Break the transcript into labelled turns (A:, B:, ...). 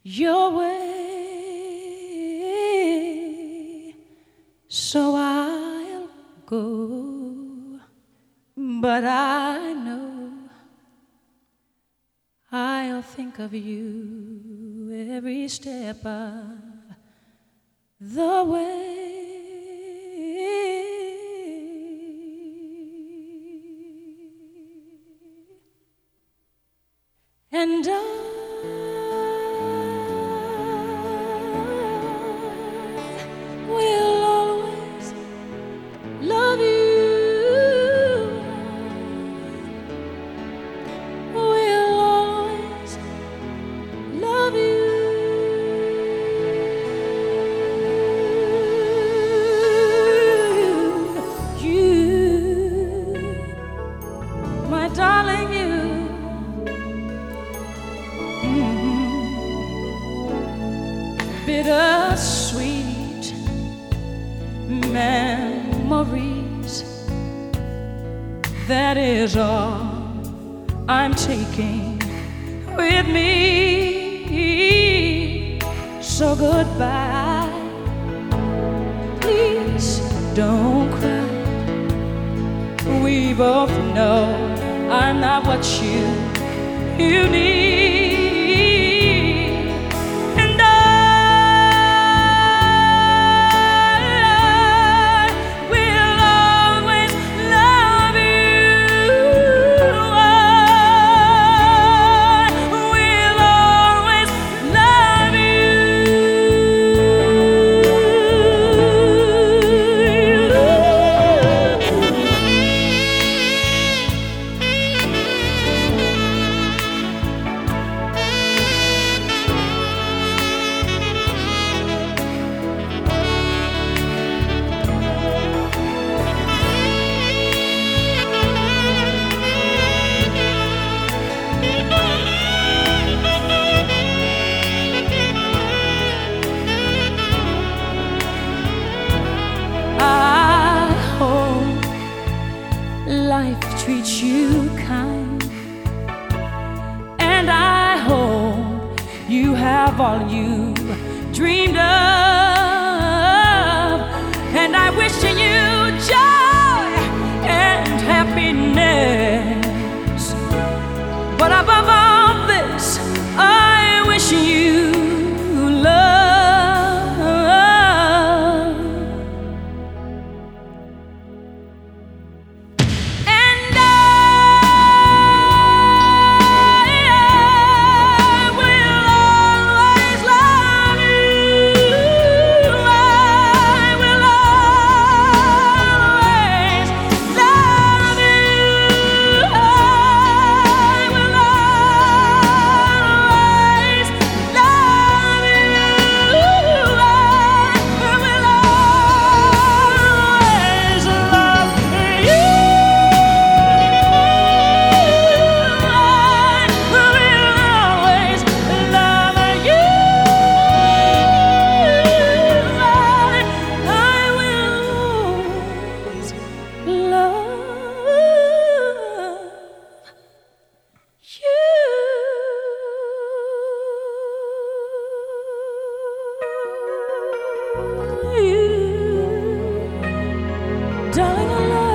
A: your way, so I'll go. But I know I'll think of you every step of the way. And I will always love you. Will always love you. You, my darling, you. Bittersweet memories, that is all I'm taking with me. So goodbye, please don't cry. We both know I'm not what you need. Life treats you kind, and I hope you have all you dreamed of, and I wish you joy and happiness. But above all this, I wish you love. Darling, I love